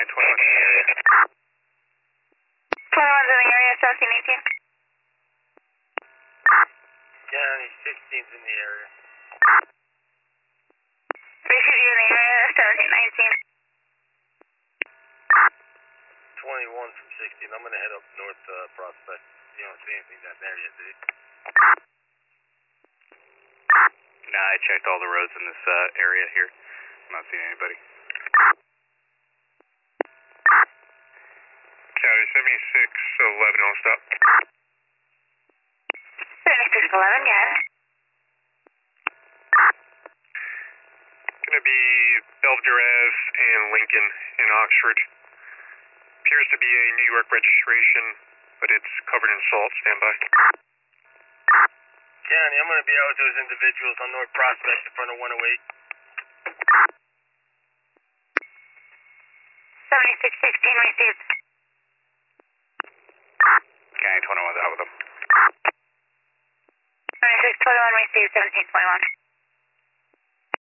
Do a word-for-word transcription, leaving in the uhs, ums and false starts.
County twenty-one in the area. twenty-one's in the area, seventeen eighteen. County sixteen's in the area. three C D in the area, seventeen nineteen. twenty-one from sixteen. I'm going to head up north uh, Prospect. You don't see anything down there yet, do you? Nah, I checked all the roads in this uh, area here. I'm not seeing anybody. County seventy-six eleven, I'll stop. seventy-six eleven, yes. Going to be Belvedere Ave and Lincoln in Oxford. Appears to be a New York registration, but it's covered in salt. Stand by. County, I'm going to be out with those individuals on North Prospect in front of one oh eight. seventy-six sixteen received. County twenty-one's out with them. seventy-six twenty-one received, seventeen twenty-one.